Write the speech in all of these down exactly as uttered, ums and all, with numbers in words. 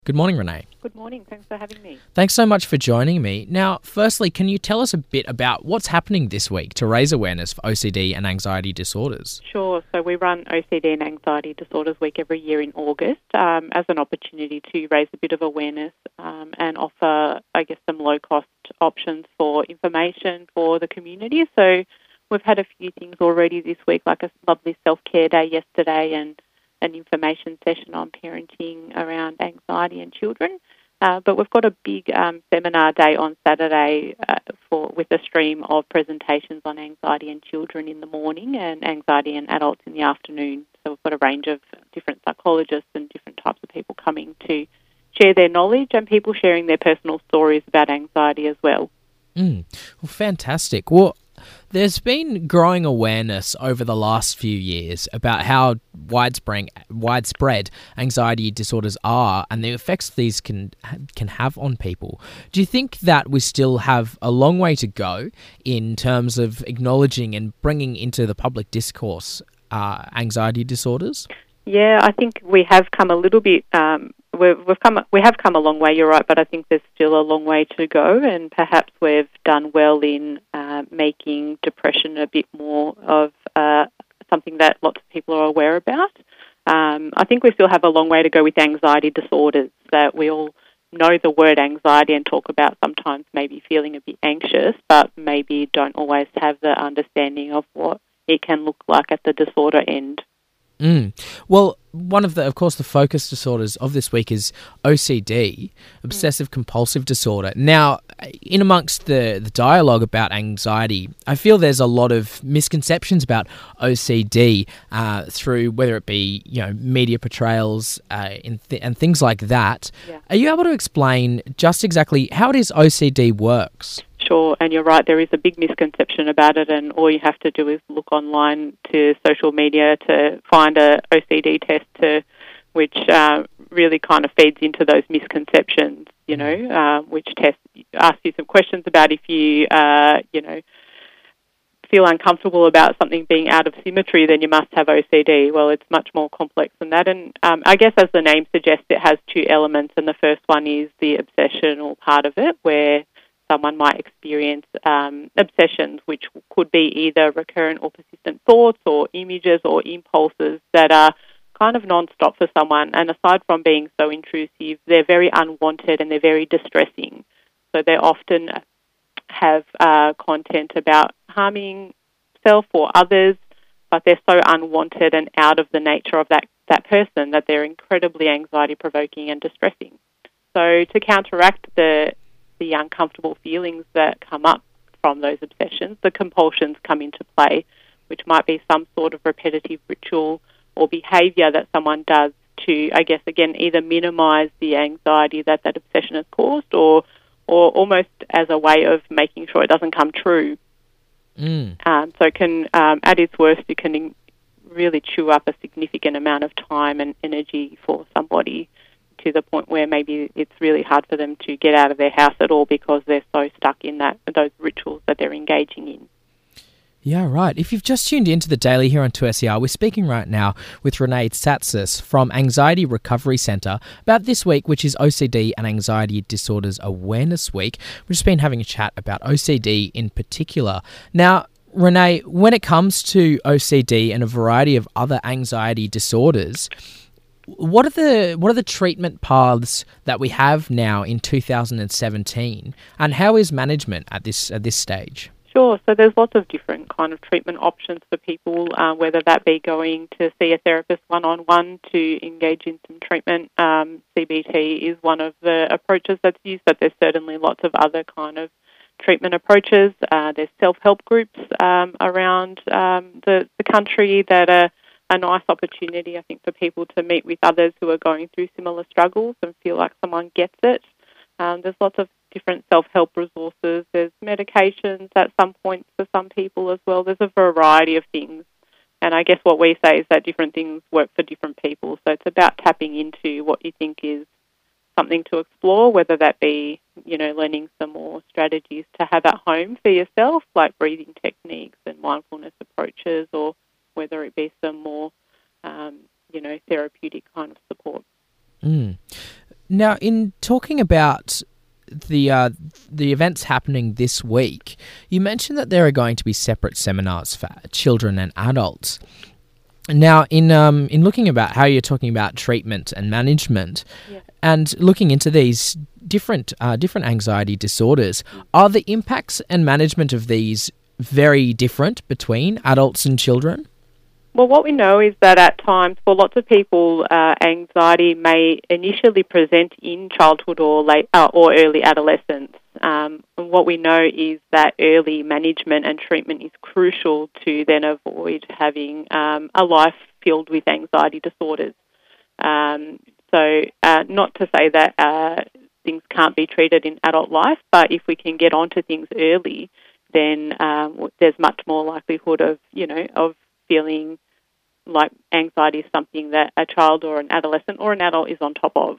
Good morning, Renee. Good morning. Thanks for having me. Thanks so much for joining me. Now, firstly, can you tell us a bit about what's happening this week to raise awareness for O C D and anxiety disorders? Sure. So we run O C D and Anxiety Disorders Week every year in August um, as an opportunity to raise a bit of awareness um, and offer, I guess, some low-cost options for information for the community. So we've had a few things already this week, like a lovely self-care day yesterday and an information session on parenting around anxiety in children. Uh, but we've got a big um, seminar day on Saturday uh, for with a stream of presentations on anxiety in children in the morning and anxiety in adults in the afternoon. So we've got a range of different psychologists and different types of people coming to share their knowledge and people sharing their personal stories about anxiety as well. Mm. Well, fantastic. Well, there's been growing awareness over the last few years about how widespread widespread anxiety disorders are and the effects these can can have on people. Do you think that we still have a long way to go in terms of acknowledging and bringing into the public discourse uh, anxiety disorders? Yeah, I think we have come a little bit. Um, we've, we've come, we have come a long way. You're right, but I think there's still a long way to go, and perhaps we've done well in uh, making depression a bit more of uh, something that lots of people are aware about. Um, I think we still have a long way to go with anxiety disorders. That we all know the word anxiety and talk about sometimes maybe feeling a bit anxious, but maybe don't always have the understanding of what it can look like at the disorder end. Mm. Well, one of the, of course, the focus disorders of this week is O C D, obsessive compulsive disorder. Now, in amongst the, the dialogue about anxiety, I feel there's a lot of misconceptions about O C D uh, through whether it be, you know, media portrayals uh, in th- and things like that. Yeah. Are you able to explain just exactly how it is O C D works? Sure, and you're right, there is a big misconception about it, and all you have to do is look online to social media to find a O C D test to, which uh, really kind of feeds into those misconceptions, you know, uh, which test asks you some questions about if you, uh, you know, feel uncomfortable about something being out of symmetry, then you must have O C D. Well, it's much more complex than that, and um, I guess as the name suggests, it has two elements, and the first one is the obsessional part of it, where someone might experience um, obsessions, which could be either recurrent or persistent thoughts or images or impulses that are kind of non-stop for someone. And aside from being so intrusive, they're very unwanted and they're very distressing. So they often have uh, content about harming self or others, but they're so unwanted and out of the nature of that, that person that they're incredibly anxiety-provoking and distressing. So to counteract the the uncomfortable feelings that come up from those obsessions, the compulsions come into play, which might be some sort of repetitive ritual or behaviour that someone does to, I guess, again, either minimise the anxiety that that obsession has caused or or almost as a way of making sure it doesn't come true. Mm. Um, so it can, um, at its worst, it can really chew up a significant amount of time and energy for somebody, to the point where maybe it's really hard for them to get out of their house at all because they're so stuck in that those rituals that they're engaging in. Yeah, right. If you've just tuned into the Daily here on two S E R, we're speaking right now with Renee Tsatsis from Anxiety Recovery Centre about this week, which is O C D and Anxiety Disorders Awareness Week. We've just been having a chat about O C D in particular. Now, Renee, when it comes to O C D and a variety of other anxiety disorders, What are the what are the treatment paths that we have now in two thousand seventeen, and how is management at this at this stage? Sure. So there's lots of different kind of treatment options for people, uh, whether that be going to see a therapist one-on-one to engage in some treatment. Um, C B T is one of the approaches that's used, but there's certainly lots of other kind of treatment approaches. Uh, there's self-help groups um, around um, the, the country that are a nice opportunity, I think, for people to meet with others who are going through similar struggles and feel like someone gets it. Um, there's lots of different self-help resources. There's medications at some points for some people as well. There's a variety of things. And I guess what we say is that different things work for different people. So it's about tapping into what you think is something to explore, whether that be, you know, learning some more strategies to have at home for yourself, like breathing techniques and mindfulness approaches, or whether it be some more, um, you know, therapeutic kind of support. Mm. Now, in talking about the uh, the events happening this week, you mentioned that there are going to be separate seminars for children and adults. Now, in um, in looking about how you're talking about treatment and management, yeah. and looking into these different uh, different anxiety disorders, mm. are the impacts and management of these very different between adults and children? Well, what we know is that at times, for lots of people, uh, anxiety may initially present in childhood or late uh, or early adolescence. Um, and what we know is that early management and treatment is crucial to then avoid having um, a life filled with anxiety disorders. Um, so, uh, not to say that uh, things can't be treated in adult life, but if we can get onto things early, then um, there's much more likelihood of, you know, of feeling like anxiety is something that a child or an adolescent or an adult is on top of.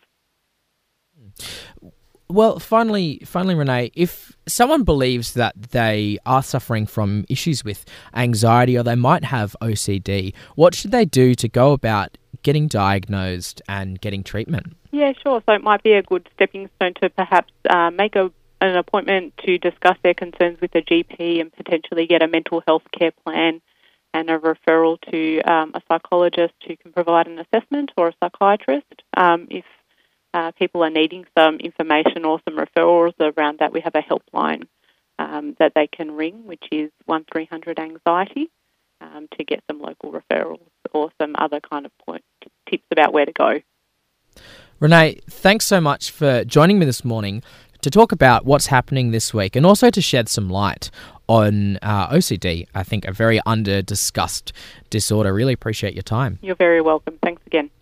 Well, finally, finally, Renee, if someone believes that they are suffering from issues with anxiety or they might have O C D, what should they do to go about getting diagnosed and getting treatment? Yeah, sure. So it might be a good stepping stone to perhaps uh, make a, an appointment to discuss their concerns with a G P and potentially get a mental health care plan and a referral to um, a psychologist who can provide an assessment, or a psychiatrist. Um, if uh, people are needing some information or some referrals around that, we have a helpline um, that they can ring, which is one three hundred anxiety, um, to get some local referrals or some other kind of point, tips about where to go. Renee, thanks so much for joining me this morning to talk about what's happening this week and also to shed some light on uh, O C D, I think a very under-discussed disorder. Really appreciate your time. You're very welcome. Thanks again.